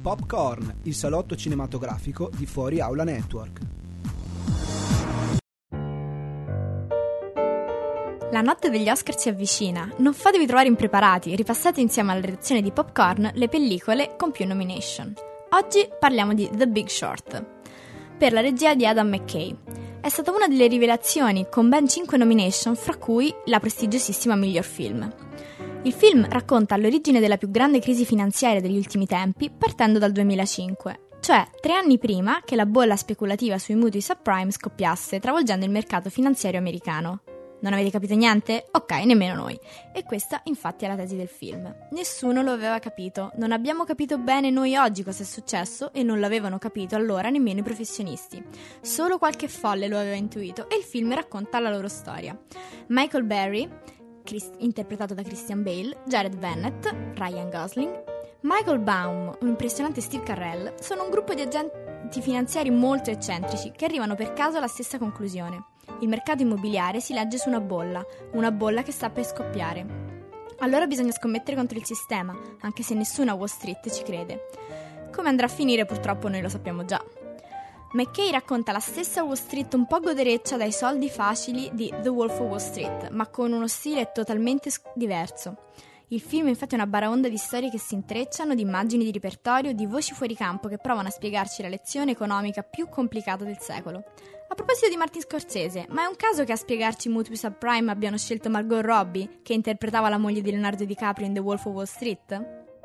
Popcorn, il salotto cinematografico di Fuori Aula Network. La notte degli Oscar si avvicina, non fatevi trovare impreparati, ripassate insieme alla redazione di Popcorn le pellicole con più nomination. Oggi parliamo di The Big Short, per la regia di Adam McKay. È stata una delle rivelazioni con ben 5 nomination, fra cui la prestigiosissima miglior film. Il film racconta l'origine della più grande crisi finanziaria degli ultimi tempi, partendo dal 2005, cioè 3 anni prima che la bolla speculativa sui mutui subprime scoppiasse, travolgendo il mercato finanziario americano. Non avete capito niente? Ok, nemmeno noi. E questa infatti è la tesi del film. Nessuno lo aveva capito, non abbiamo capito bene noi oggi cosa è successo e non l'avevano capito allora nemmeno i professionisti. Solo qualche folle lo aveva intuito e il film racconta la loro storia. Michael Berry, interpretato da Christian Bale, Jared Bennett, Ryan Gosling, Michael Baum, un impressionante Steve Carell, sono un gruppo di agenti finanziari molto eccentrici che arrivano per caso alla stessa conclusione. Il mercato immobiliare si legge su una bolla che sta per scoppiare. Allora bisogna scommettere contro il sistema, anche se nessuno a Wall Street ci crede. Come andrà a finire purtroppo noi lo sappiamo già. McKay racconta la stessa Wall Street un po' godereccia dai soldi facili di The Wolf of Wall Street, ma con uno stile totalmente diverso. Il film infatti è una baraonda di storie che si intrecciano, di immagini di repertorio, di voci fuori campo che provano a spiegarci la lezione economica più complicata del secolo. A proposito di Martin Scorsese, ma è un caso che a spiegarci i mutui subprime abbiano scelto Margot Robbie, che interpretava la moglie di Leonardo DiCaprio in The Wolf of Wall Street?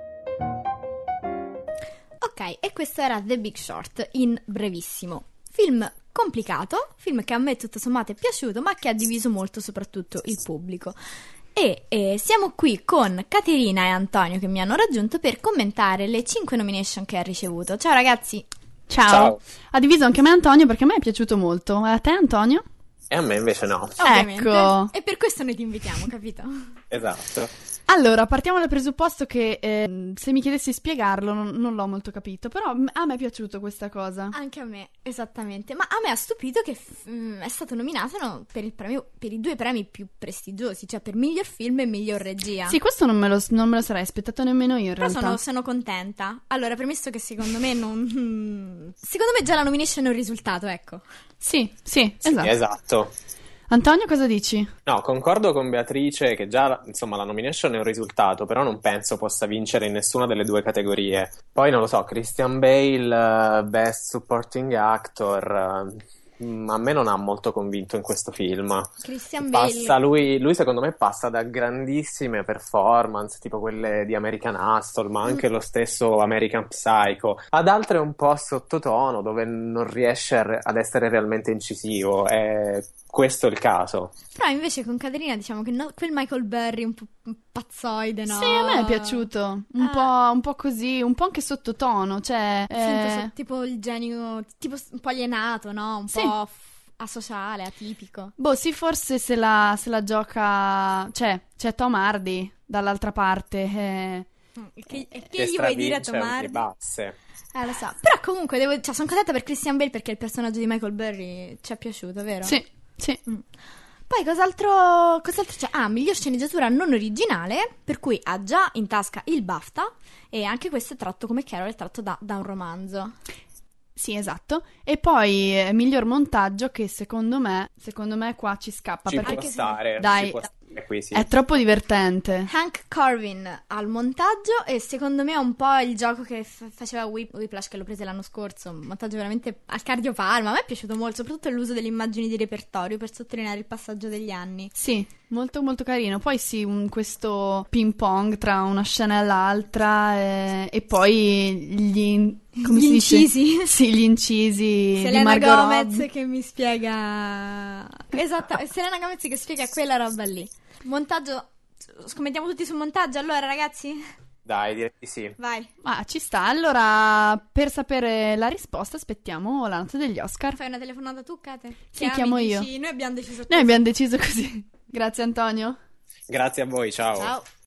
Ok, e questo era The Big Short, in brevissimo. Film complicato, film che a me tutto sommato è piaciuto, ma che ha diviso molto soprattutto il pubblico. E siamo qui con Caterina e Antonio che mi hanno raggiunto per commentare le 5 nomination che ha ricevuto. Ciao ragazzi! Ciao! Ha diviso anche me Antonio perché a me è piaciuto molto. A te Antonio? E a me invece no. Ovviamente. Ecco! E per questo noi ti invitiamo, capito? Esatto. Allora, partiamo dal presupposto che se mi chiedessi di spiegarlo non l'ho molto capito, però a me è piaciuto questa cosa. Anche a me, esattamente. Ma a me ha stupito che è stato nominato per i 2 premi più prestigiosi, cioè per miglior film e miglior regia. Sì, questo non me lo sarei aspettato nemmeno io in realtà. Però sono contenta. Allora, premesso che secondo me secondo me già la nomination è un risultato, ecco. Sì, esatto. Esatto. Antonio, cosa dici? No, concordo con Beatrice che già, insomma, la nomination è un risultato, però non penso possa vincere in nessuna delle 2 categorie. Poi, non lo so, Christian Bale, Best Supporting Actor, a me non ha molto convinto in questo film. Christian Bale... Lui secondo me passa da grandissime performance, tipo quelle di American Hustle, ma anche lo stesso American Psycho, ad altre un po' sottotono, dove non riesce ad essere realmente incisivo. Questo è il caso. Però invece con Caterina diciamo che quel Michael Berry un po' pazzoide, no? Sì, a me è piaciuto. Un po' così, un po' anche sottotono, cioè... tipo il genio, tipo un po' alienato, no? Un po' asociale, atipico. Boh, sì, forse se la gioca... C'è Tom Hardy dall'altra parte. Che gli vuoi dire a Tom Hardy? Basse. Lo so. Però comunque sono contenta per Christian Bale perché il personaggio di Michael Berry ci è piaciuto, vero? Sì. Poi cos'altro c'è? Miglior sceneggiatura non originale, per cui ha già in tasca il BAFTA e anche questo è tratto come Carol, è tratto da un romanzo. Sì, esatto. E poi miglior montaggio che secondo me qua ci scappa. Ci perché può stare, dai, ci può stare qui, sì. È troppo divertente. Hank Corvin al montaggio e secondo me è un po' il gioco che faceva Whiplash, che l'ho preso l'anno scorso, un montaggio veramente al cardiopalma. A me è piaciuto molto, soprattutto l'uso delle immagini di repertorio per sottolineare il passaggio degli anni. Sì, molto molto carino. Poi sì, questo ping pong tra una scena e l'altra e poi gli incisi. Sì, gli incisi Selena di Margot Gomez Robbie. che mi spiega... Esatto, Selena Gomez che spiega quella roba lì. Montaggio, scommettiamo tutti sul montaggio allora ragazzi? Dai, direi di sì. Vai. Ci sta. Allora, per sapere la risposta aspettiamo la notte degli Oscar. Fai una telefonata tu, Kate? Sì, chiamo io. Noi abbiamo deciso Noi abbiamo deciso così. Grazie Antonio. Grazie a voi, ciao. Ciao.